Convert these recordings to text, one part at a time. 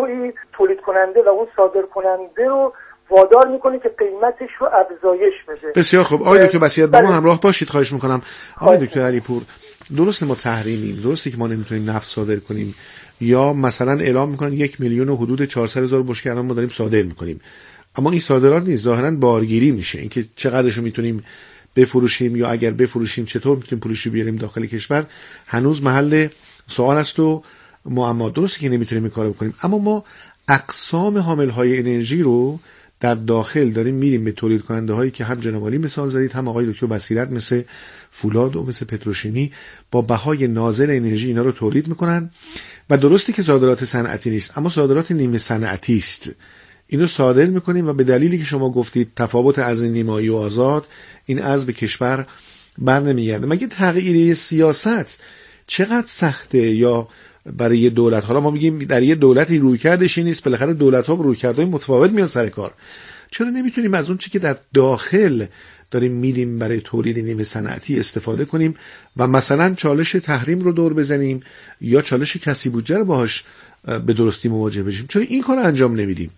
نوعی تولید کننده و اون صادر کننده رو وادار میکنه که قیمتش رو افزایش بده. بسیار خوب. آقای دکتر بسیار با ما همراه باشید، خواهش میکنم. آقای دکتر علیپور، درسته ما تحریمیم، درسته که ما نمیتونیم نفت صادر کنیم، یا مثلا اعلام میکنن 1 میلیون و حدود 400,000 بشکه الان ما داریم صادر میکنیم، اما این صادرات نیست، ظاهرا بارگیری میشه. اینکه چقدرشو میتونیم بفروشیم یا اگر بفروشیم چطور میتونیم پولشو بیاریم داخل کشور هنوز محل سوال است و معما. درسته که نمیتونیم این کارو بکنیم، اما ما اقسام حامل‌های انرژی رو در داخل داریم میریم به تولید کننده هایی که هم جناب عالی مثال زدید، هم آقای دکتر بصیرت، مثل فولاد و مثل پتروشیمی، با بهای نازل انرژی اینا رو تولید میکنن. و درستی که صادرات صنعتی نیست، اما صادرات نیمه صنعتی است. اینو صادر میکنیم و به دلیلی که شما گفتید تفاوت ارز نیمایی و آزاد، این ارز به کشور بر نمیگرده. مگه تغییر سیاست چقدر سخته؟ یا برای یه دولت، حالا ما میگیم در یه دولتی رویکردش نیست، بالاخره دولت‌ها رویکردهای متفاوت میان سر کار، چرا نمیتونیم از اون چیزی که در داخل داریم میدیم برای تولید نیمه صنعتی استفاده کنیم و مثلا چالش تحریم رو دور بزنیم یا چالش کسی بودجه رو باهاش به درستی مواجه بشیم؟ چرا این کار انجام نمیدیم؟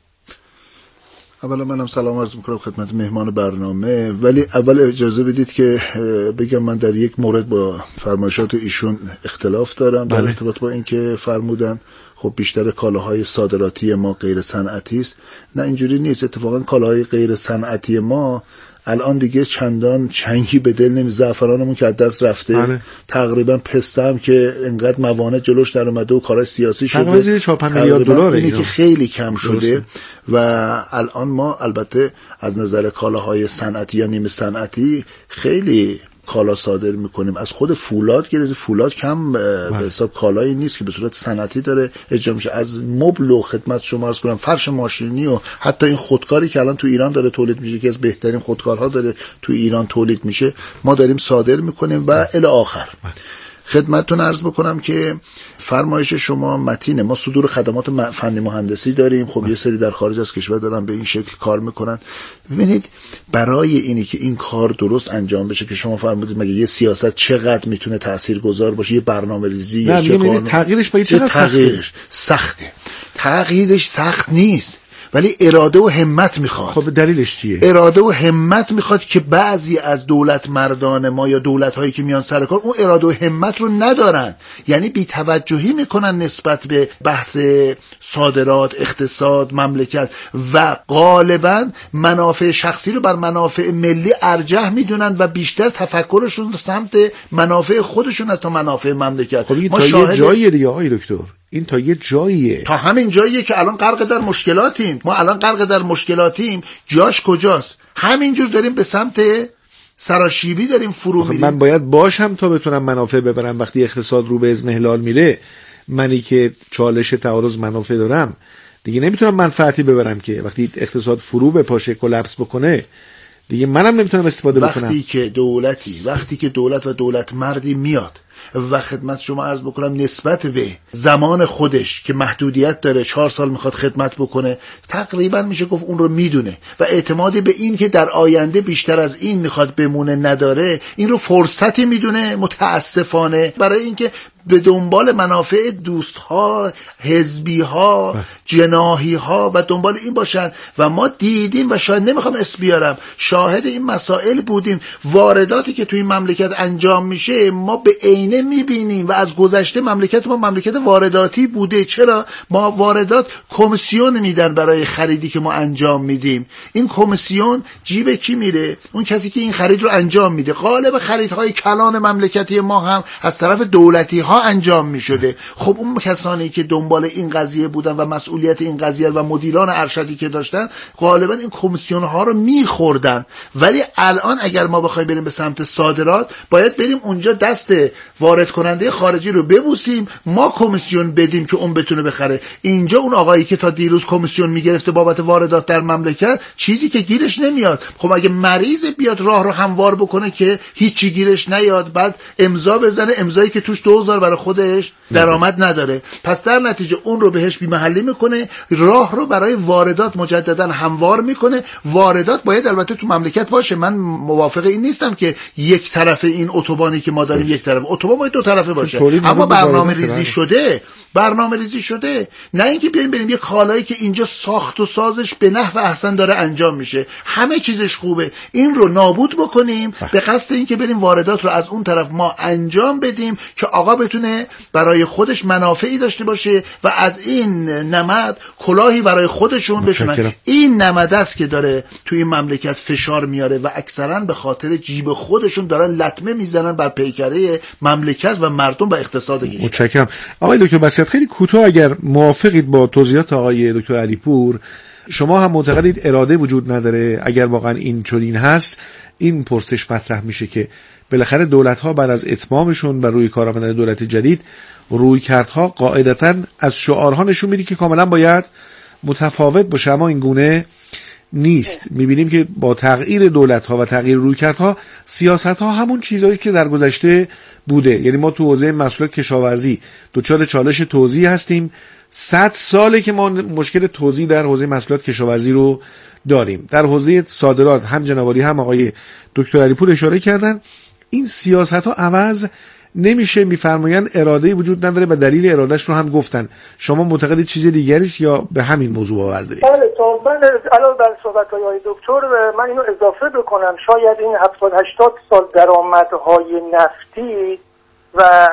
اولا منم سلام عرض میکنم خدمت مهمان برنامه، ولی اول اجازه بدید که بگم من در یک مورد با فرمایشات ایشون اختلاف دارم در ارتباط با اینکه فرمودن خب بیشتر کالاهای صادراتی ما غیر صنعتی است. نه، اینجوری نیست. اتفاقا کالاهای غیر صنعتی ما الان دیگه چندان چنگی به دل نمی. زعفرانمون که از دست رفته، تقریبا پسته هم که انقدر موانع جلوش در اومده و کارهای سیاسی شده، تقریبا زیر 4-5 میلیارد دلار، اینه که خیلی کم شده. و الان ما البته از نظر کالاهای صنعتی یا نیمه صنعتی خیلی کالا صادر میکنیم. از خود فولاد گرفته، فولاد کم به حساب کالایی نیست که به صورت صنعتی داره اجرا میشه. از مبل و خدمت شما عرض کنم فرش ماشینی و حتی این خودکاری که الان تو ایران داره تولید میشه که از بهترین خودکارها داره تو ایران تولید میشه، ما داریم صادر میکنیم و الی آخر. خدمتتون عرض بکنم که فرمایش شما متینه. ما صدور خدمات فنی مهندسی داریم، خب یه سری در خارج از کشور دارن به این شکل کار میکنن. ببینید برای اینی که این کار درست انجام بشه که شما فرمودید مگه یه سیاست چقدر میتونه تاثیرگذار باشه، یه برنامه‌ریزی یا چه قانون، تغییرش با چقدر سخته. تغییرش سخت نیست، ولی اراده و همت میخواد. خب دلیلش چیه؟ اراده و همت میخواد که بعضی از دولت مردان ما یا دولت هایی که میان سر کار اون اراده و همت رو ندارن، یعنی بی توجهی میکنن نسبت به بحث صادرات، اقتصاد، مملکت و غالبا منافع شخصی رو بر منافع ملی ارجح میدونن و بیشتر تفکرشون سمت منافع خودشون از تا منافع مملکت. خب ما تا یه جایی دیگه آقای دکتر، این تا یه جاییه، تا همین جاییه که الان غرق در مشکلاتیم. ما الان غرق در مشکلاتیم. جاش کجاست؟ همینجور داریم به سمت سراشیبی داریم فرو میریم. من باید باشم تا بتونم منافع ببرم. وقتی اقتصاد رو به اضمحلال میره، منی که چالش تعارض منافع دارم دیگه نمیتونم منفعتی ببرم که. وقتی اقتصاد فرو بپاشه، کلاپس بکنه، دیگه منم نمیتونم استفاده بکنم. وقتی که دولت و دولت مردی میاد و خدمت شما عرض بکنم نسبت به زمان خودش که محدودیت داره، 4 سال میخواد خدمت بکنه، تقریبا میشه گفت اون رو میدونه و اعتمادی به این که در آینده بیشتر از این میخواد بمونه نداره، این رو فرصتی میدونه متاسفانه برای اینکه به دنبال منافع دوستها، حزبیها، جناحیها و دنبال این باشن. و ما دیدیم و شاید نمیخوام اسم بیارم، شاهد این مسائل بودیم. وارداتی که توی مملکت انجام میشه ما به عینه میبینیم و از گذشته مملکت ما مملکت وارداتی بوده. چرا؟ ما واردات کمیسیون میدن برای خریدی که ما انجام میدیم. این کمیسیون جیب کی میره؟ اون کسی که این خرید رو انجام میده. غالب خریدهای کلان مملکتی ما هم از طرف دولتی ها انجام می شده. خب اون کسانی که دنبال این قضیه بودن و مسئولیت این قضیه و مدیران ارشدی که داشتن غالبا این کمیسیون ها رو می خوردن. ولی الان اگر ما بخوایم بریم به سمت صادرات، باید بریم اونجا دست وارد کننده خارجی رو ببوسیم، ما کمیسیون بدیم که اون بتونه بخره. اینجا اون آقایی که تا دیروز کمیسیون میگرفته بابت واردات در مملکت چیزی که گیرش نمیاد. خب اگه مریض بیاد راه رو هموار بکنه که هیچی گیرش نیاد، بعد امضا بزنه، امضایی که توش 2000 برای خودش درآمد نداره، پس در نتیجه اون رو بهش بی‌محلی میکنه، راه رو برای واردات مجددا هموار میکنه. واردات باید البته تو مملکت باشه. من موافق این نیستم که یک طرف این اتوبانی که ما داریم یک طرف شما باید دو طرفه باشه. اما برنامه ریزی شده نه اینکه بریم یه کالایی که اینجا ساخت و سازش به نحو احسن داره انجام میشه، همه چیزش خوبه، این رو نابود بکنیم به قصد اینکه بریم واردات رو از اون طرف ما انجام بدیم که آقا بتونه برای خودش منافعی داشته باشه و از این نمد کلاهی برای خودشون بشونن. این نمد است که داره تو این مملکت فشار میاره و اکثرا به خاطر جیب خودشون دارن لطمه میزنن بر پیکره مملکت و مردم و اقتصاد کشور. متشکرم. آقای دکتر بسیط، خیلی کوتاه اگر موافقید با توضیحات آقای دکتر علیپور، شما هم معتقدید اراده وجود نداره؟ اگر واقعا این چنین هست، این پرسش مطرح میشه که بالاخره دولت‌ها بعد از اتمامشون بر روی کار آمدن دولت جدید، رویکردها قاعدتاً از شعارها نشون میده که کاملا باید متفاوت باشه، اما این گونه نیست. میبینیم که با تغییر دولت‌ها و تغییر رویکردها، سیاست‌ها همون چیزایی که در گذشته بوده. یعنی ما تو حوزه محصولات کشاورزی دچار چالش توزیع هستیم، 100 ساله که ما مشکل توزیع در حوزه محصولات کشاورزی رو داریم. در حوزه صادرات هم جناب هم آقای دکتر علیپور اشاره کردن، این سیاست‌ها عوض نمیشه. میفرمایند اراده وجود نداره و دلیل ارادهش رو هم گفتن. شما معتقدید چیز دیگری است یا به همین موضوع باور دارید؟ بله، تا من علاوه بر صحبت‌های آقای دکتر من اینو اضافه بکنم، شاید این 70-80 سال درآمدهای نفتی و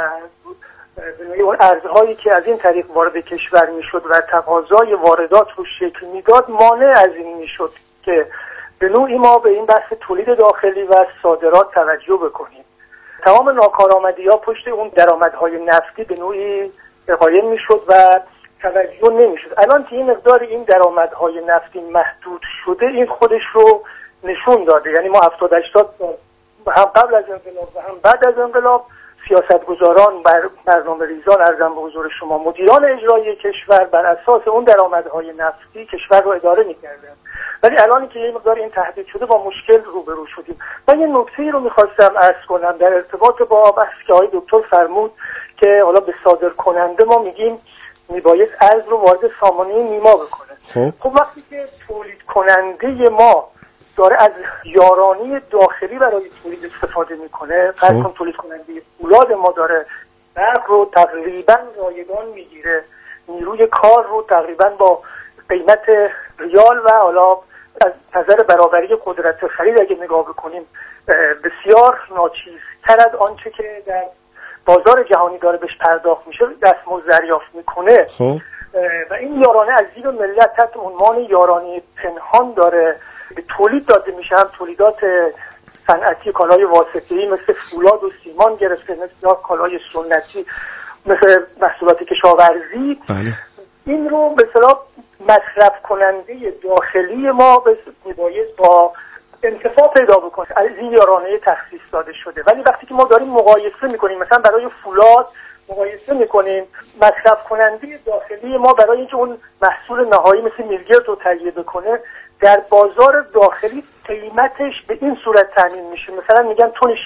اون ارزهایی که از این طریق وارد کشور میشد و تقاضای واردات رو شکل میداد مانع از این میشد که به نوعی ما به این بحث تولید داخلی و صادرات توجه بکنیم. تمام ناکارآمدی‌ها پشت اون درآمدهای نفتی به نوعی قایم میشد و توجه نمیشد. الان که این مقدار این درآمدهای نفتی محدود شده، این خودش رو نشون داده. یعنی ما 70-80 هم قبل از انقلاب و هم بعد از انقلاب سیاستگزاران، برنامه‌ریزان، عرضم به حضور شما مدیران اجرایی کشور بر اساس اون درآمدهای نفتی کشور رو اداره می‌کردن. ولی الان که یه مقدار این تهدید شده با مشکل روبرو شدیم. من یه نکته‌ای رو می‌خواستم عرض کنم در ارتباط با بحثی که آقای دکتر فرمود که حالا به صادر کننده ما میگیم میبایست ارز رو وارد سامانه نیما بکنه. خب وقتی که تولید کننده ما داره از یارانه داخلی برای تولید استفاده میکنه، فرض کن تولید کننده فولاد ما داره برق رو تقریبا رایگان میگیره، نیروی کار رو تقریبا با قیمت ریال و حالا از نظر برابری قدرت خرید اگه نگاه بکنیم بسیار ناچیزتر از آنچه که در بازار جهانی داره بهش پرداخت میشه دستمزد دریافت میکنه. و این یارانه از زیر ملت تحت عنوان یارانه پنهان داره به تولید داده میشه، هم تولیدات صنعتی کالای واسطه‌ای مثل فولاد و سیمان گرفته، مثل کالای سنتی مثل محصولات کشاورزی. بله. این رو به اصطلاح مصرف کننده داخلی ما میبایست با انتفاع پیدا بکنه، از این یارانه تخصیص داده شده. ولی وقتی که ما داریم مقایسه میکنیم، مثلا برای فولاد مقایسه میکنیم، مصرف کننده داخلی ما برای اینکه اون محصول نهایی مثل میلگرد رو تهیه بکنه در بازار داخلی قیمتش به این صورت تامین میشه، مثلا میگن تن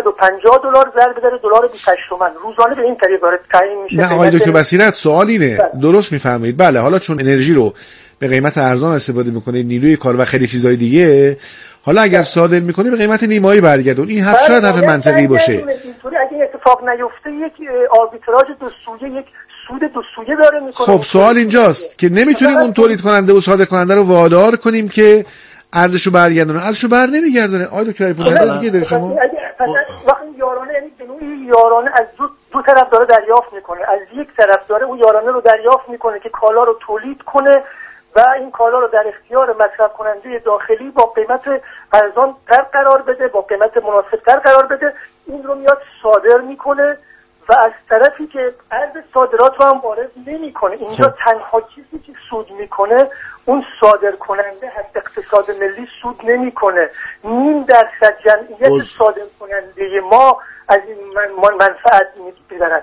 $650 ضرب در دلار 28 تومن روزانه به این طریق داره تعیین میشه. نه آقای دکتر بصیرت، سوال اینه. درست میفهمید. بله، حالا چون انرژی رو به قیمت ارزان استفاده میکنه، نیروی کار و خیلی چیزای دیگه، حالا اگر صادر میکنه به قیمت نیمایی برگردون. این حرف شاید حرف منطقی باشه. اینطوری اگه اتفاق نیفته یک آربیتراژ دو سویه، یک سود دو سویه داره میکنه. خب سوال اینجاست که نمیتونیم اون تولید کننده و صادر کننده رو وادار کنیم که ارزشو برگردونه. ارزشو بر نمیگردونه. آقای دکتر علیپور دیگه دارید شما؟ وقتی یارانه، یعنی به نوعی یارانه از دو طرف داره دریافت میکنه. از یک طرف داره اون یارانه رو دریافت میکنه که کالا رو تولید کنه و این کالا رو در اختیار مصرف کننده داخلی با قیمت ارزان تر قرار بده، با قیمت مناسب تر قرار بده. این رو میاد صادر میکنه و از طرفی که ارز صادرات رو هم وارد نمیکنه. اینجا تنها چیزی که سود میکنه اون صادر کننده هست. اقتصاد ملی سود نمیکنه. 0.5% جمعیت صادر کننده ما از این منفعت میبرند.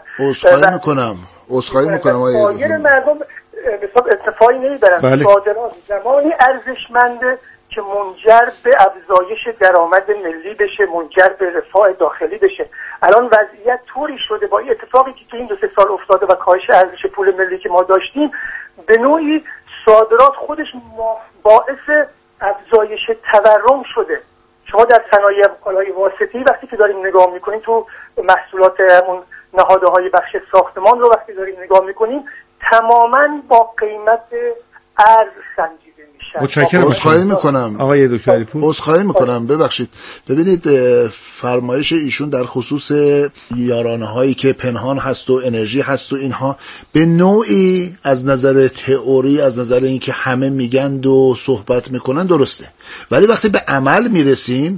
عذرخواهی میکنم آقای مردم به حساب اتفاقی نمیبرن. بله. صادرات زمانی ارزشمنده که منجر به افزایش درآمد ملی بشه، منجر به رفاه داخلی بشه. الان وضعیت طوری شده با این اتفاقی که تو این 2-3 سال افتاده و کاهش ارزش پول ملی که ما داشتیم، به نوعی صادرات خودش باعث افزایش تورم شده. شما در صنایع کالای واسطه‌ای وقتی که داریم نگاه میکنیم تو محصولات اون نهادهای بخش ساختمان رو وقتی داریم نگاه میکنیم تماماً با قیمت ارز سنجیده میشه. متشکرم. عذرخواهی میکنم آقای دکتر علیپور. عذرخواهی میکنم، ببخشید. ببینید فرمایش ایشون در خصوص یارانه هایی که پنهان هست و انرژی هست و اینها به نوعی از نظر تئوری، از نظر اینکه همه میگند و صحبت میکنن درسته، ولی وقتی به عمل میرسیم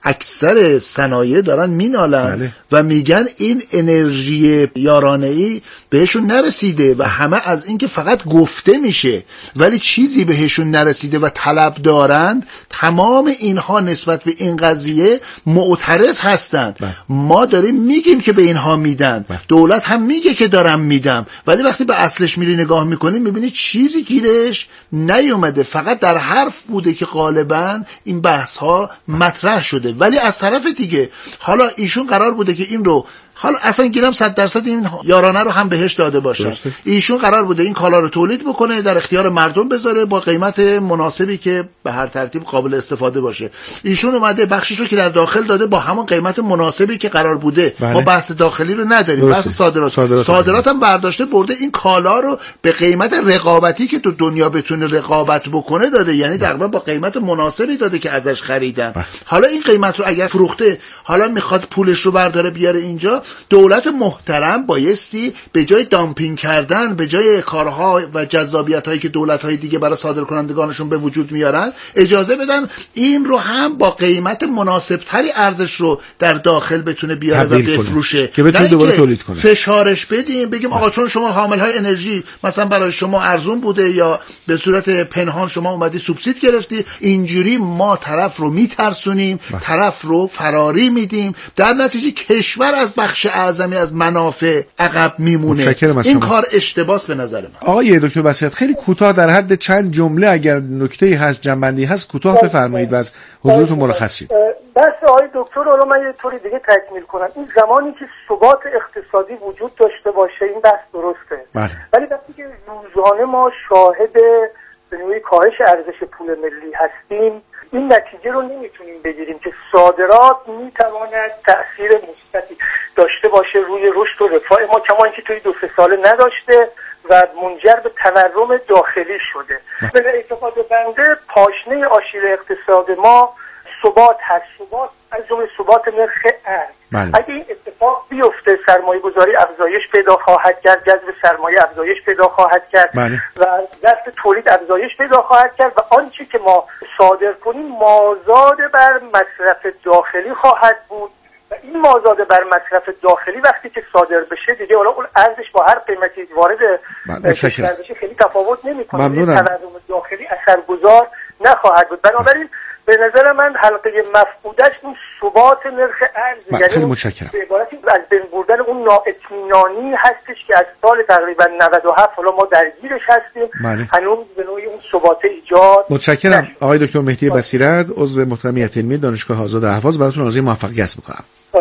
اکثر صنایع دارن مینالن و میگن این انرژی یارانه‌ای بهشون نرسیده و همه از اینکه فقط گفته میشه ولی چیزی بهشون نرسیده و طلب دارند. تمام اینها نسبت به این قضیه معترض هستند. ما داریم میگیم که به اینها میدن، دولت هم میگه که دارم میدم، ولی وقتی به اصلش میری نگاه میکنی میبینی چیزی گیرش نیومده، فقط در حرف بوده که غالبا این بحث ها مطرح شده. ولی از طرف دیگه حالا ایشون قرار بوده که این رو حالا اصلا گیرم 100% این یارانه رو هم بهش داده باشه. ایشون قرار بوده این کالا رو تولید بکنه، در اختیار مردم بذاره با قیمت مناسبی که به هر ترتیب قابل استفاده باشه. ایشون اومده بخشش رو که در داخل داده با همون قیمت مناسبی که قرار بوده. ما بحث داخلی رو نداریم، بحث صادرات هم برداشته برده این کالا رو به قیمت رقابتی که تو دنیا بتونه رقابت بکنه داده، یعنی تقریبا با قیمت مناسبی داده که ازش خریدن. حالا این قیمت رو اگر فروخته حالا میخواد پولش رو برداره بیاره اینجا، دولت محترم بایستی به جای دامپینگ کردن، به جای کارها و جذابیت‌هایی که دولت‌های دیگه برای صادرکنندگانشون به وجود میارن اجازه بدن این رو هم با قیمت مناسبتری ارزش رو در داخل بتونه بیاره و بفروشه، که بتونه دوباره تولید کنه. فشارش بدیم بگیم آقا چون شما حامل‌های انرژی مثلا برای شما ارزون بوده یا به صورت پنهان شما اومدی سوبسید گرفتی، اینجوری ما طرف رو میترسونیم، طرف رو فراری میدیم، در نتیجه کشور از بخش اعظمی از منافع عقب میمونه. این کار اشتباس به نظر من. آقای دکتر بصیرت خیلی کوتاه در حد چند جمله اگر نکته‌ای هست جنبندی هست کوتاه بفرمایید و از حضورتون مرخص شید. بس آقای دکتر حالا من یه طوری دیگه تکمیل کنم. این زمانی که ثبات اقتصادی وجود داشته باشه این بحث درسته. ولی وقتی که روزانه ما شاهد به نوعی کاهش ارزش پول ملی هستیم این نتیجه رو نمیتونیم بگیریم که صادرات میتواند تأثیر مثبتی داشته باشه روی رشد و رفاه ما، کما اینکه توی 2-3 ساله نداشته و منجر به تورم داخلی شده. به اعتقاد بنده پاشنه آشیل اقتصاد ما ثبات هست، ثبات از جمله ثبات نرخ ارز. اگه این اتفاق بیفته سرمایه گذاری افزایش پیدا خواهد کرد، جذب سرمایه افزایش پیدا خواهد کرد و ظرف تولید افزایش پیدا خواهد کرد و آنچه که ما صادر کنیم مازاد بر مصرف داخلی خواهد بود و این مازاد بر مصرف داخلی وقتی که صادر بشه دیگه حالا اون ارزش با هر قیمتی وارد کشور بشه خیلی تفاوت نمیکنه، تورم داخلی اثرگذار نخواهد بود. بنابراین به نظر من حلقه مفقودش این ثبات نرخ ارز، یعنی به عبارتی از بین بردن اون نااطمینانی هستش که از سال تقریبا 97 حالا ما درگیرش هستیم. هنوز به نوعی اون ثبات ایجاد. متشکرم آقای دکتر مهدی بصیرت، عضو محترم هیئت علمی دانشگاه آزاد اهواز، براتون آرزوی موفقیت می‌کنم.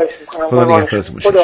خدا نگهدارتون باشه.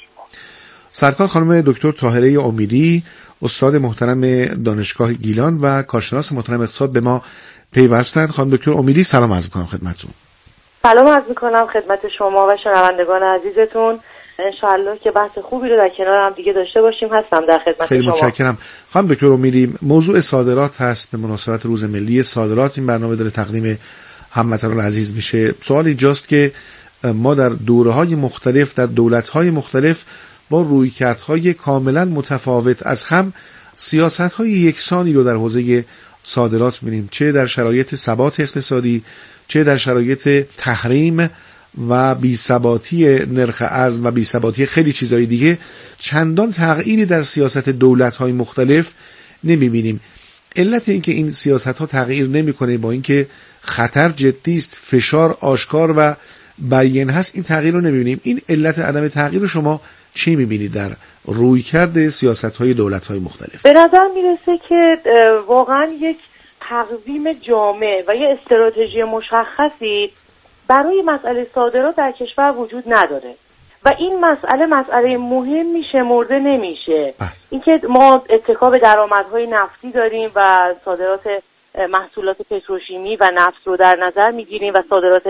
سرکار خانم دکتر طاهره امیدی، استاد محترم دانشگاه گیلان و کارشناس محترم اقتصاد به ما پیوستند. خانم دکتر امیدی سلام عرض می‌کنم خدمتتون. سلام عرض می‌کنم خدمت شما و شنوندگان عزیزتون. انشالله که بحث خوبی رو در کنار هم دیگه داشته باشیم. هستم در خدمت شما. خیلی متشکرم. خانم دکتر امیدی، موضوع صادرات هست به مناسبت روز ملی صادرات این برنامه داره تقدیم هموطنان عزیز میشه. سوال اینجاست که ما در دوره‌های مختلف در دولت‌های مختلف با رویکردهای کاملا متفاوت از هم سیاست‌های یکسانی رو در حوزه صادرات می‌بینیم، چه در شرایط ثبات اقتصادی، چه در شرایط تحریم و بی‌ثباتی نرخ ارز و بی‌ثباتی خیلی چیزهای دیگه. چندان تغییری در سیاست دولت‌های مختلف نمی‌بینیم. علت این که این سیاست‌ها تغییر نمی‌کنه با اینکه خطر جدی است، فشار آشکار و بیان هست، این تغییر رو نمی‌بینیم. این علت عدم تغییر رو شما چی می‌بینید در رویکرد سیاست‌های دولت‌های مختلف؟ به نظر میرسه که واقعا یک تقویم جامع و یه استراتژی مشخصی برای مسئله صادرات در کشور وجود نداره و این مسئله مهمی شمرده نمیشه. اینکه ما اتکا به درآمدهای نفتی داریم و صادرات محصولات پتروشیمی و نفت رو در نظر میگیریم و صادرات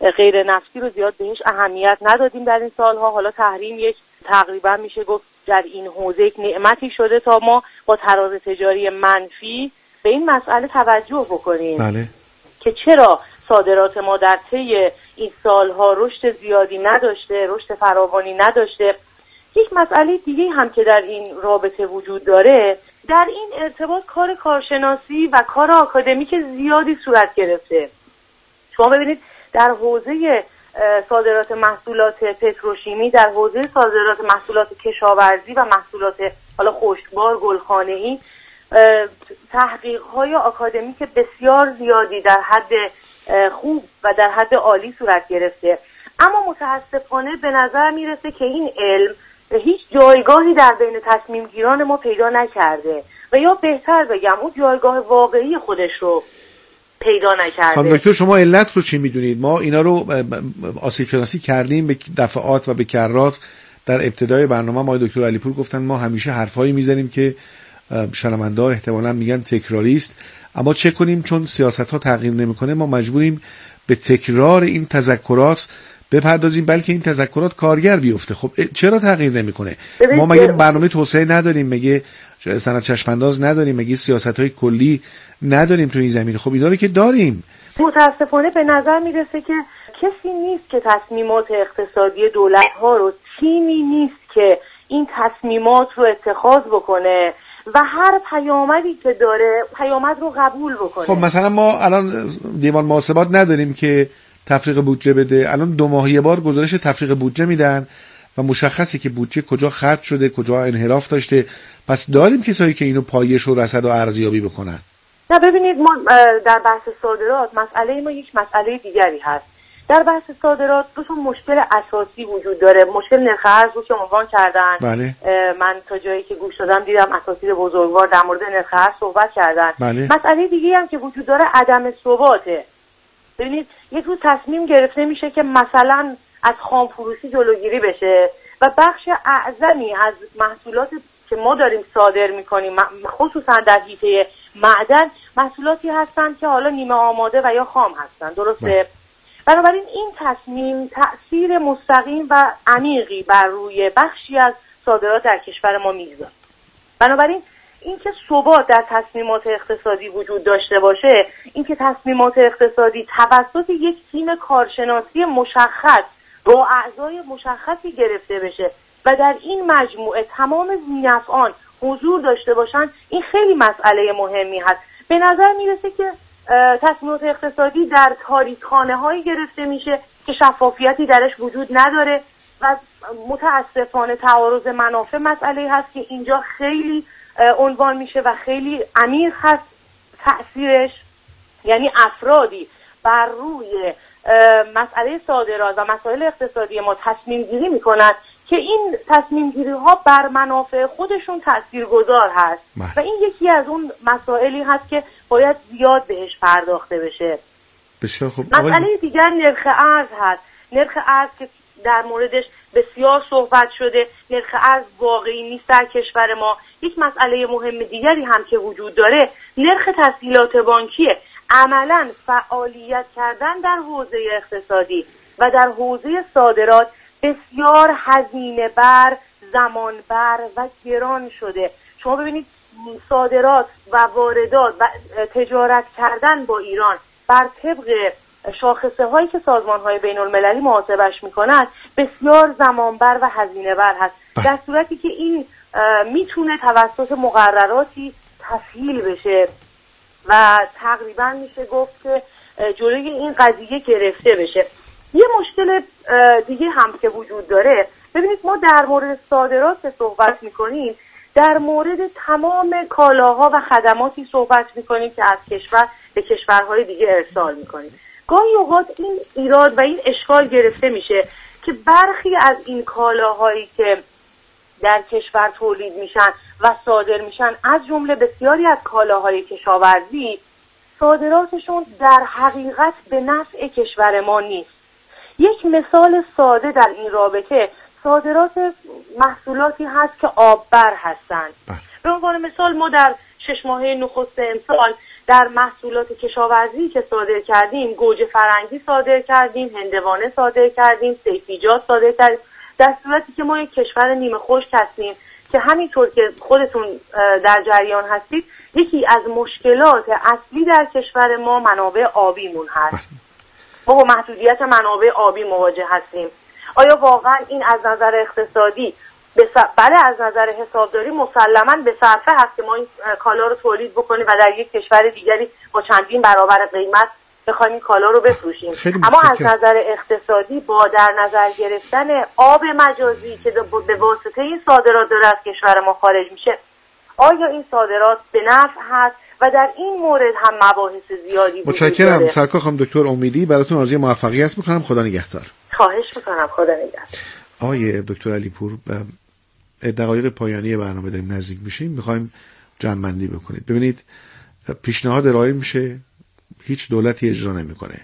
غیر نفتی رو زیاد بهش اهمیت ندادیم در این سالها. حالا تحریم یک تقریبا میشه گفت در این حوزه یک نعمتی شده تا ما با تراز تجاری منفی به این مسئله توجه بکنیم. بله. که چرا صادرات ما در طی این سالها رشد زیادی نداشته، رشد فراوانی نداشته. یک مسئله دیگه هم که در این رابطه وجود داره، در این ارتباط کار کارشناسی و کار آکادمیک زیادی صورت گرفته. شما ببینید در حوزه صادرات محصولات پتروشیمی، در حوزه صادرات محصولات کشاورزی و محصولات حالا خشکبار، گلخانه‌ای، تحقیق‌های آکادمیک بسیار زیادی در حد خوب و در حد عالی صورت گرفته. اما متاسفانه به نظر میرسه که این علم هیچ جایگاهی در بین تصمیم گیران ما پیدا نکرده و یا بهتر بگم اون جایگاه واقعی خودش رو پیدا نکرده. خانم دکتر شما علت رو چی میدونید؟ ما اینا رو آسیب شناسی کردیم به دفعات و به کرات. در ابتدای برنامه ما دکتر علیپور گفتن ما همیشه حرفایی میزنیم که شنونده‌ها احتمالاً میگن تکراری است، اما چه کنیم چون سیاست‌ها تغییر نمی‌کنه ما مجبوریم به تکرار این تذکرات بپردازیم بلکه این تذکرات کارگر بیفته. خب چرا تغییر نمی‌کنه؟ ما مگه برنامه توسعه نداریم؟ مگه سند چشم‌انداز نداریم؟ مگه سیاست‌های کلی نداریم تو این زمینه؟ خب اینا رو که داریم. متاسفانه به نظر میرسه که کسی نیست که تصمیمات اقتصادی دولت‌ها رو، تیمی نیست که این تصمیمات رو اتخاذ بکنه و هر پیامدی که داره پیامد رو قبول بکنه. خب مثلا ما الان دیوان محاسبات نداریم که تفریق بودجه بده. الان 2 ماه یه بار گزارش تفریق بودجه میدن و مشخصه که بودجه کجا خرج شده، کجا انحراف داشته. پس داریم کسایی که اینو پایش و رصد و ارزیابی بکنن. نه ببینید ما در بحث صادرات مسئله ما یک مسئله دیگری هست. در بحث صادرات دو تا مشکل اساسی وجود داره. مشکل نرخ ارز رو که عنوان کردن. بله. من تا جایی که گوش دادم دیدم اساتید بزرگوار در مورد نرخ ارز صحبت کردن. بله. مسئله دیگه هم که وجود داره عدم ثباته. ببینید یک روز تصمیم گرفته میشه که مثلا از خام فروشی جلوگیری بشه و بخش اعظمی از محصولات که ما داریم صادر میکنیم خصوصا در حیطه معدن محصولاتی هستن که حالا نیمه آماده و یا خام هستن. درسته؟ بنابراین این تصمیم تأثیر مستقیم و عمیقی بر روی بخشی از صادرات در کشور ما میگذاره. بنابراین اینکه ثبات در تصمیمات اقتصادی وجود داشته باشه، اینکه تصمیمات اقتصادی توسط یک تیم کارشناسی مشخص با اعضای مشخصی گرفته بشه و در این مجموعه تمام ذی‌نفعان حضور داشته باشن، این خیلی مسئله مهمی هست. به نظر میرسه که تصمیمات اقتصادی در تاریکخانه هایی گرفته میشه که شفافیتی درش وجود نداره و متاسفانه تعارض منافع مسئله هست که اینجا خیلی عنوان میشه و خیلی عمیق هست تأثیرش. یعنی افرادی بر روی مسئله صادرات و مسائل اقتصادی ما تصمیم گیری میکنن که این تصمیم گیری ها بر منافع خودشون تاثیرگذار هست و این یکی از اون مسائلی هست که باید زیاد بهش پرداخته بشه. بسیار خوب. مسئله دیگر نرخ ارز هست. نرخ ارز که در موردش بسیار صحبت شده، نرخ ارز واقعی نیست در کشور ما. یک مسئله مهم دیگری هم که وجود داره نرخ تسهیلات بانکیه. عملاً فعالیت کردن در حوزه اقتصادی و در حوزه صادرات بسیار هزینه بر، زمان بر و گران شده. شما ببینید صادرات و واردات و تجارت کردن با ایران بر طبق شاخصه هایی که سازمان های بین المللی محاسبش میکنن بسیار زمان بر و هزینه بر هست، در صورتی که این میتونه توسط مقرراتی تسهیل بشه و تقریبا میشه گفت که جلوی این قضیه گرفته بشه. یه مشکل دیگه هم که وجود داره، ببینید ما در مورد صادرات که صحبت میکنیم در مورد تمام کالاها و خدماتی صحبت میکنیم که از کشور به کشورهای دیگه ارسال میکنیم. گاهی اوقات این ایراد و این اشکال گرفته میشه که برخی از این کالاهایی که در کشور تولید میشن و صادر میشن از جمله بسیاری از کالاهای کشاورزی صادراتشون در حقیقت به نفع کشور ما نیست. یک مثال ساده در این رابطه صادرات محصولاتی هست که آببر هستند. به عنوان مثال ما در 6 ماهه نخست امسال در محصولات کشاورزی که صادر کردیم، گوجه فرنگی صادر کردیم، هندوانه صادر کردیم، سیفیجات صادر کردیم، در صورتی که ما یک کشور نیمه خشک هستیم که همینطور که خودتون در جریان هستید یکی از مشکلات اصلی در کشور ما منابع آبیمون هست. ما با محدودیت منابع آبی مواجه هستیم. آیا واقعا این از نظر اقتصادی بله از نظر حسابداری مسلماً به صرفه هست که ما این کالا رو تولید بکنیم و در یک کشور دیگری با چندین برابر قیمت بخوایم این کالا رو بفروشیم؟ اما از نظر اقتصادی با در نظر گرفتن آب مجازی که به واسطه این صادرات داره از کشور ما خارج میشه، آیا این صادرات به نفع هست؟ و در این مورد هم مباحث زیادی وجود داره. متشکرم سرکار خانم دکتر امیدی، براتون آرزوی موفقیت میکنم. خدا نگهدار. خواهش میکنم. خدا نگهدار. آقای دکتر علیپور، به دقایق پایانی برنامه داریم نزدیک میشیم، میخوایم جمع‌بندی بکنید. ببینید پیشنهاد ارائه میشه، هیچ دولتی اجرا نمیکنه،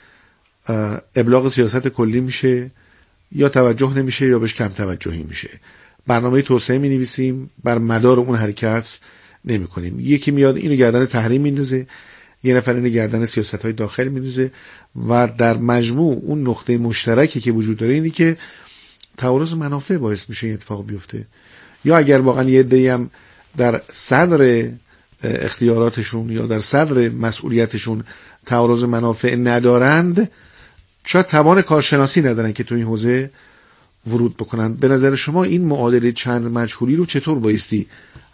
ابلاغ سیاست کلی میشه، یا توجه نمیشه یا بهش کم توجهی میشه. برنامه توسعه مینویسیم، بر مدار اون حرکت نمی کنیم. یکی میاد اینو گردن تحریم میندازه، یه نفر اینو گردن سیاست‌های داخل میندازه و در مجموع اون نقطه مشترکی که وجود داره اینی که تعارض منافع باعث میشه این اتفاق بیفته. یا اگر واقعا یه عده‌ای هم در صدر اختیاراتشون یا در صدر مسئولیتشون تعارض منافع ندارند، شاید توان کارشناسی ندارن که تو این حوزه ورود بکنن. به نظر شما این معادله چند مجهولی رو چطور بایستی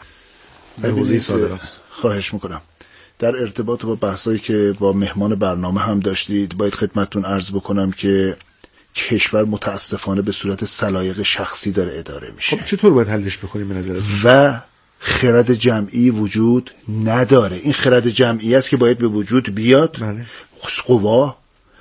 در حوزه صادرات؟ خواهش میکنم. در ارتباط با بحثایی که با مهمان برنامه هم داشتید، باید خدمتتون عرض بکنم که کشور متاسفانه به صورت سلایق شخصی داره اداره میشه. خب چطور باید حلش بکنیم به نظرتون؟ و خرد جمعی وجود نداره. این خرد جمعی است که باید به وجود بیاد. بله. قوا،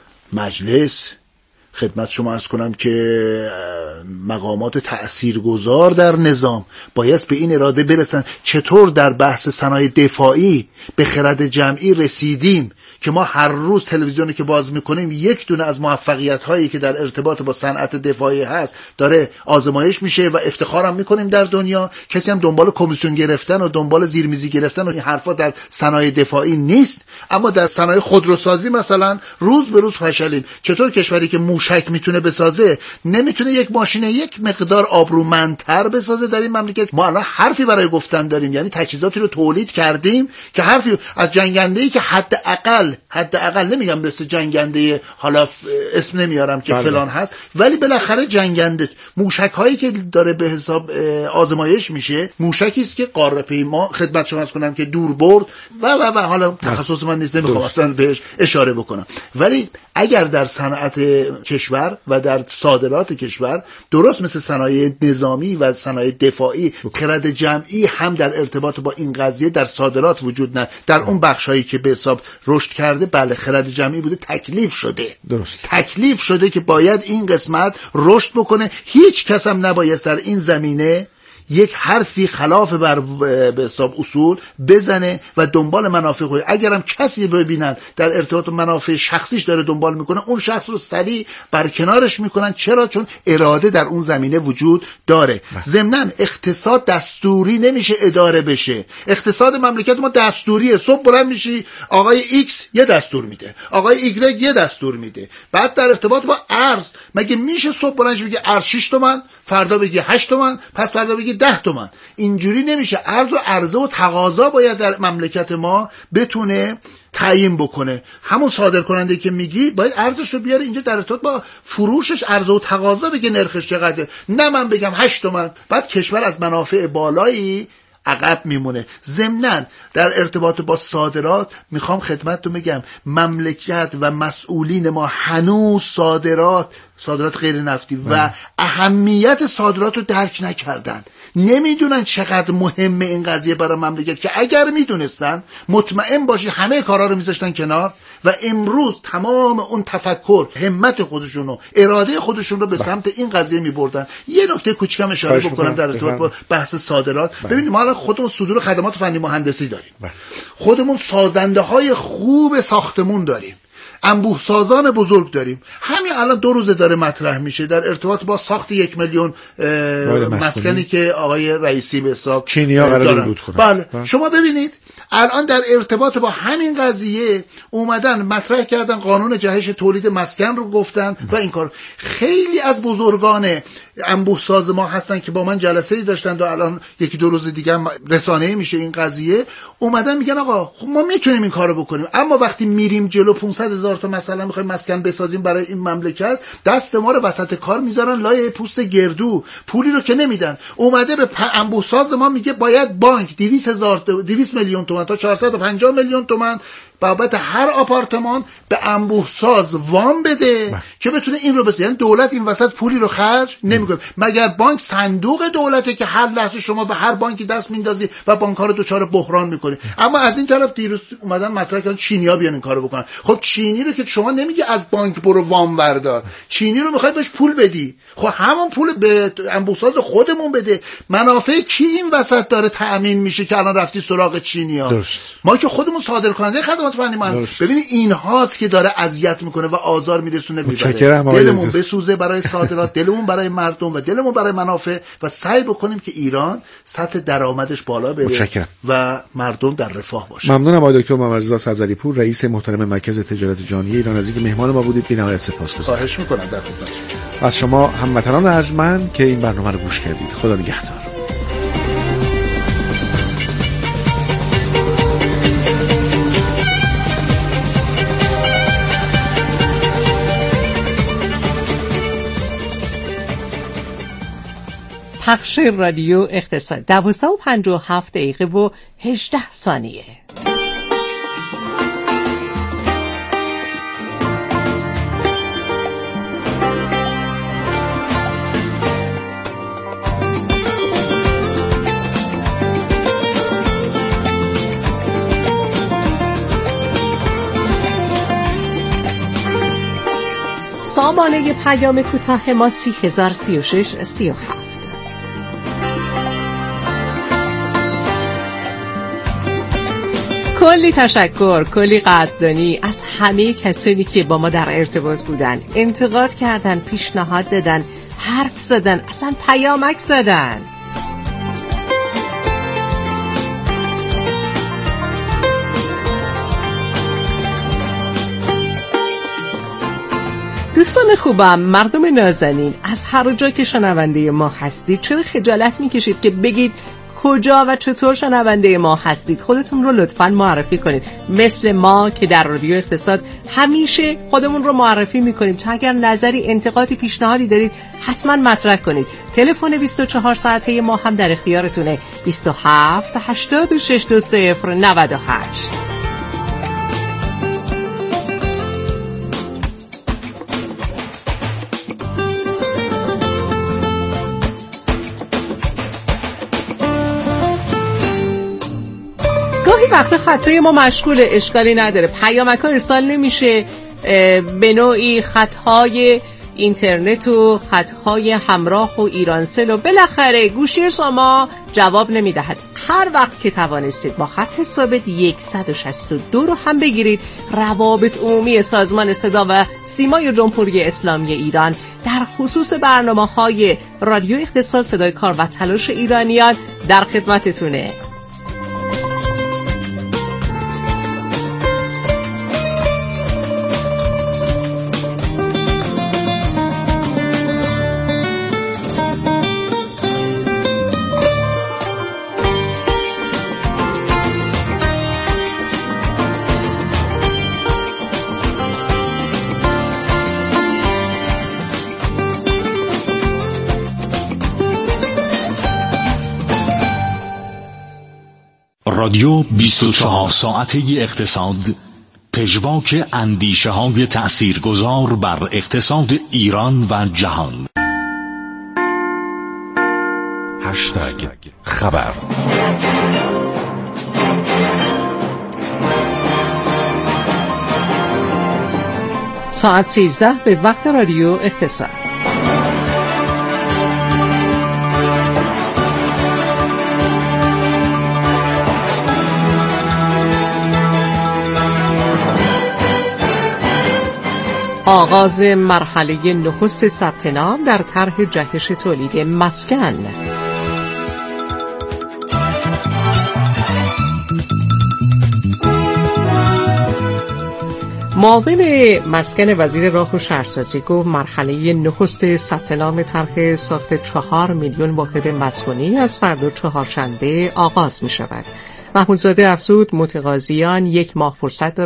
مجلس، خدمت شما عرض کنم که مقامات تأثیرگذار در نظام باید به این اراده برسن چطور در بحث صنایع دفاعی به خرد جمعی رسیدیم که ما هر روز تلویزیونی که باز میکنیم یک دونه از موفقیت هایی که در ارتباط با صنعت دفاعی هست داره آزمایش میشه و افتخارم میکنیم در دنیا. کسی هم دنبال کمیسیون گرفتن و دنبال زیرمیزی گرفتن و این حرفا در صنایع دفاعی نیست، اما در صنایع خودروسازی مثلا روز به روز فشلیم. چطور کشوری که موشک میتونه بسازه نمیتونه یک ماشین یک مقدار آبرومندتر بسازه در این مملکت؟ ما الان حرفی برای گفتن داریم، یعنی تجهیزاتی رو تولید کردیم که حرفی از جنگنده‌ای که حداقل نمیگم مثل جنگنده حالا اسم نمیارم که فلان هست، ولی بالاخره جنگنده موشک هایی که داره به حساب آزمایش میشه موشکی است که قاره پیما، خدمت شما عرض کنم که دور برد و حالا تخصص من نیست نمیخوام اصلا بهش اشاره بکنم. ولی اگر در صنعت کشور و در صادرات کشور درست مثل صنایع نظامی و صنایع دفاعی خرد جمعی هم در ارتباط با این قضیه در صادرات وجود نه، در اون بخشایی که به حساب رشد کرده بله خرد جمعی بوده، تکلیف شده. درست. تکلیف شده که باید این قسمت رشد بکنه. هیچ کس هم نباید در این زمینه یک حرفی خلاف بر به حساب اصول بزنه و دنبال منافع خود. اگرم کسی ببینن در ارتباط منافع شخصیش داره دنبال میکنه، اون شخص رو سریع برکنارش میکنن. چرا؟ چون اراده در اون زمینه وجود داره. ضمناً اقتصاد دستوری نمیشه اداره بشه. اقتصاد مملکت ما دستوریه. صبح بلند میشی آقای ایکس یه دستور میده، آقای ایگرگ یه دستور میده. بعد در ارتباط با ارز مگه میشه صبح بلند شی بگه ارز 6 تومن، فردا بگی 8 تومن، پس فردا بگی 10 تومن؟ اینجوری نمیشه. ارز و عرضه و تقاضا باید در مملکت ما بتونه تعیین بکنه. همون صادر کننده که میگی باید ارزش رو بیاره اینجا در ارتباط با فروشش، عرضه و تقاضا بگه نرخش چقدره، نه من بگم 8 تومن. بعد کشور از منافع بالایی عقب میمونه. ضمناً در ارتباط با صادرات میخوام خدمتتون بگم مملکت و مسئولین ما هنوز صادرات غیر نفتی و اهمیت صادرات رو درک نکردن. نمیدونن چقدر مهمه این قضیه برای مملکت، که اگر میدونستن مطمئن باشی همه کارا رو میذاشتن کنار و امروز تمام اون تفکر، همت خودشون و اراده خودشون رو به سمت این قضیه میبردن. یه نکته کوچیکم اشاره بکنم در ارتباط با بحث صادرات. ببینید ما الان خودمون صدور خدمات فنی مهندسی داریم، خودمون سازنده های خوب ساختمون داریم، انبوه سازان بزرگ داریم. همین الان 2 روزه داره مطرح میشه در ارتباط با ساخت 1 میلیون مسکنی که آقای رئیسی به حساب چینی‌ها قرار بود کنن. بله. شما ببینید الان در ارتباط با همین قضیه اومدن مطرح کردن قانون جهش تولید مسکن رو گفتن و این کار. خیلی از بزرگان انبوه ساز ما هستن که با من جلسه‌ای داشتن و الان یکی دو روز دیگه هم رسانه‌ای میشه این قضیه، اومدن میگن آقا خب ما میتونیم این کارو بکنیم، اما وقتی میریم جلو 500,000 تا مثلا میخوایم مسکن بسازیم برای این مملکت، دست ما رو وسط کار میذارن لای پوست گردو، پولی رو که نمیدن. اومده به انبوه ساز ما میگه باید بانک 200 میلیون تومان تا 450 میلیون تومان بابت هر آپارتمان به انبوه ساز وام بده که بتونه این رو بسازه. یعنی دولت این وسط پولی رو خرج نمیکنه، مگر بانک صندوق دولته که هر لحظه شما به هر بانکی دست میندازی و بانک‌ها رو دچار بحران میکنی. اما از این طرف دیروز اومدن مطرح کردن چینی‌ها بیان این کارو بکنن. خب چینی رو که شما نمیگی از بانک برو وام بردار، چینی رو میخوای بهش پول بدی، خب همون پول به انبوه ساز خودمون بده. منافع کی این وسط داره تأمین میشه که الان رفتی سراغ چینی‌ها؟ ما که خودمون صادرکننده خدمات فنی ببینید این هاست که داره اذیت میکنه و آزار میرسونه. دلمون بسوزه برای صادرات، دلمون برای مردم و دلمون برای منافع و سعی بکنیم که ایران سطح درآمدش بالا بره و مردم در رفاه باشه. ممنونم آقای دکتر محمدرضا سبزعلی پور، رئیس محترم مرکز تجارت جهانی ایران، از اینکه مهمان ما بودید. بی‌نهایت سپاسگزارم. خواهش میکنم. در خدمت از شما هموطنان ارجمند که این برنامه رو گوش کردید. خدا نگهدار. پخش رادیو اقتصاد 12:57 دقیقه و 18 ثانیه. سامانه پیام کوتاه ما 30,036-37. کلی تشکر، کلی قدردانی از همه کسانی که با ما در ارتباط بودن، انتقاد کردن، پیشنهاد دادن، حرف زدن، اصلا پیامک زدن. دوستان خوبم، مردم نازنین، از هر جا که شنونده ما هستید چرا خجالت میکشید که بگید کجا و چطور شنونده ما هستید؟ خودتون رو لطفاً معرفی کنید، مثل ما که در رادیو اقتصاد همیشه خودمون رو معرفی میکنیم تا اگر نظری، انتقادی، پیشنهادی دارید حتما مطرح کنید. تلفن 24 ساعته ما هم در اختیارتونه، 27 86 20 98. وقتی خطای ما مشغوله، اشکالی نداره، پیامک ها ارسال نمیشه، به نوعی خطهای اینترنت و خطهای همراه و ایرانسل و بالاخره گوشی شما جواب نمیدهد. هر وقت که توانستید با خط ثابت 162 رو هم بگیرید. روابط عمومی سازمان صدا و سیمای جمهوری اسلامی ایران در خصوص برنامه‌های رادیو اقتصاد، صدای کار و تلاش ایرانیان در خدمتتونه. رادیو 24 ساعته اقتصاد، پژواک اندیشه های تأثیرگذار بر اقتصاد ایران و جهان. هشتگ خبر. ساعت 13 به وقت رادیو اقتصاد. آغاز مرحله نخست ثبت نام در طرح جهش تولید مسکن. معاون مسکن وزیر راه و شهرسازی گفت مرحله نخست ثبت نام طرح ساخت 4 میلیون واحد مسکونی از فردا چهارشنبه آغاز می شود. محمودزاده افزود متقاضیان 1 ماه فرصت دارند